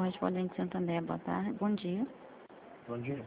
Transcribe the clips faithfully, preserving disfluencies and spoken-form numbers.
correspondente Santander, boa tarde. Bom dia. Bom dia.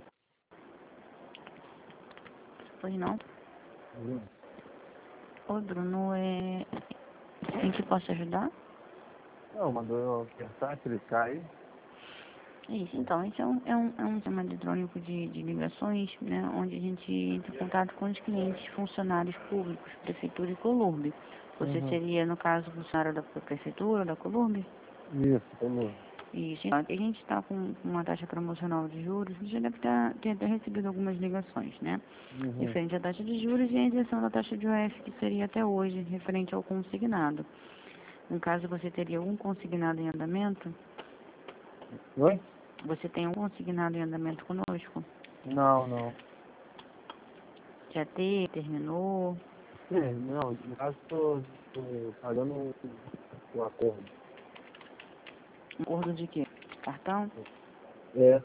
Pois não? Bruno. Oi, Bruno, é... em que posso ajudar? Não, mandou eu apertar, clicar aí. Isso, então, isso é um, é um, é um sistema eletrônico de, de ligações, né, onde a gente entra em contato com os clientes, funcionários públicos, prefeitura e Colurbe. Você Uhum. seria, no caso, funcionário da prefeitura, da Colurbe? Isso, como. Isso, então, a gente está com uma taxa promocional de juros, você deve ter, ter até recebido algumas ligações, né? Uhum. Referente à taxa de juros e a isenção da taxa de U F, que seria até hoje, referente ao consignado. No caso, você teria um consignado em andamento? Oi? Você tem um consignado em andamento conosco? Não, não. Já teve, terminou? É, não, no caso tô, tô pagando o, o acordo. Um acordo de quê? Cartão? É,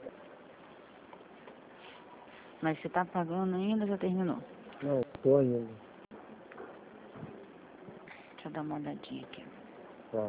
Mas você está pagando ainda ou já terminou? não, tô ainda. Deixa eu dar uma olhadinha aqui. Tá.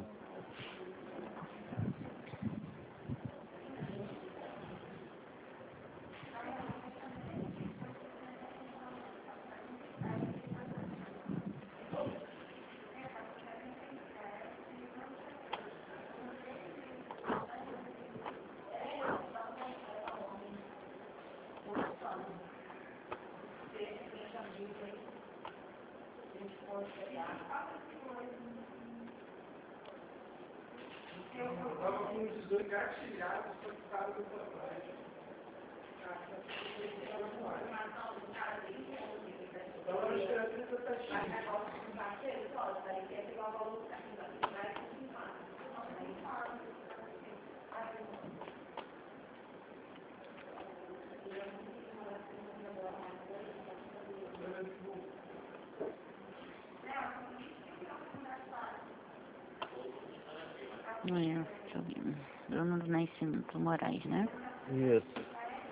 É, deixa eu ver. Bruno do Nascimento Moraes, né? Isso.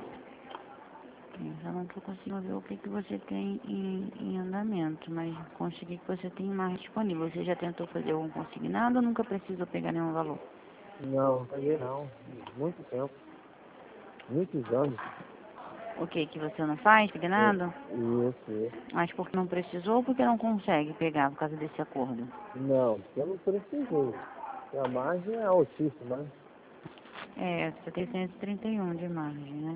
Eu não estou conseguindo ver o que, que você tem em, em andamento, mas consegui que você tem mais disponível. Você já tentou fazer algum consignado ou nunca precisou pegar nenhum valor? Não, não peguei não. Muito tempo. Muitos anos. O que, que você não faz, É, consignado? isso, isso. Mas porque não precisou ou porque não consegue pegar por causa desse acordo? Não, eu não precisei. A margem é altíssima, né? É, você tem cento e trinta e um de margem, né?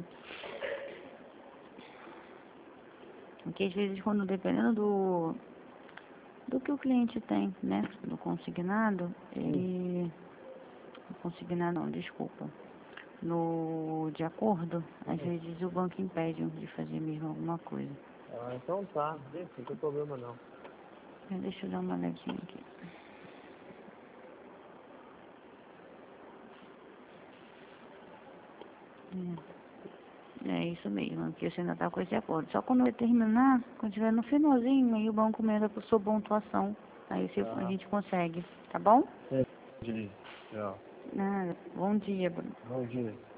Porque às vezes, quando dependendo do, do que o cliente tem, né, do consignado, Hum. ele... Consignado não, desculpa. No de acordo, às Hum. vezes o banco impede de fazer mesmo alguma coisa. Ah, então tá. Gente, não tem problema não. Mas deixa eu dar uma olhadinha aqui. É, é isso mesmo, que você ainda está com esse acordo. Só quando eu terminar, quando estiver no finalzinho, aí o banco manda por sua pontuação. Aí você, a Tá. gente consegue, tá bom? Entendi. Tchau. Nada. Bom dia, Bruno. Bom dia.